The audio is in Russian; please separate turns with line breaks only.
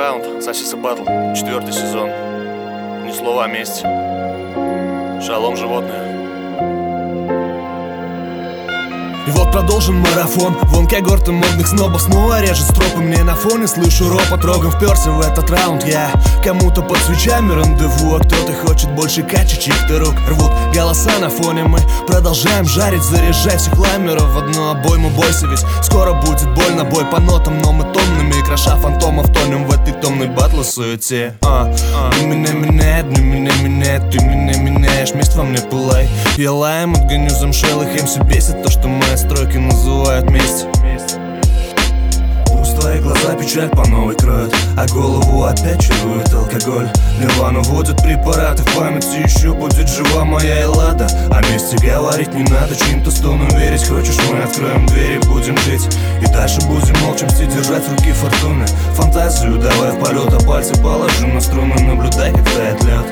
раунд, Сосиса Батл, 4-й сезон. Ни слова о мести. Шалом, животные.
И вот продолжим марафон. Вон когорты модных снобов снова режет стропы мне на фоне. Слышу ропот, рогом вперся в этот раунд я. Кому-то под свечами рандеву, а кто-то хочет больше кача чьих-то рук. Рвут голоса на фоне, мы продолжаем жарить, заряжать всех ламеров в одну обойму. Бойся, ведь скоро будет больно, бой по нотам, но мы томными, кроша фантомов, тонем в этой томной батлу суете. Ты меня меняет, ты меня меняешь, месть во мне пылай. Я лаем, отгоню замшелых, им все бесит то, что мои стройки называют месть. Пусть твои глаза печаль по новой кроют, а голову опять чарует алкоголь. Нирвану водят препараты, в памяти еще будет жива моя Эллада. О месте говорить не надо, чьим-то стонам верить. Хочешь, мы откроем двери, будем жить и дальше будем молча мстить, держать в руки фортуны. Фантазию давай в полет, а пальцы положим на струны. Наблюдай, как тает лед.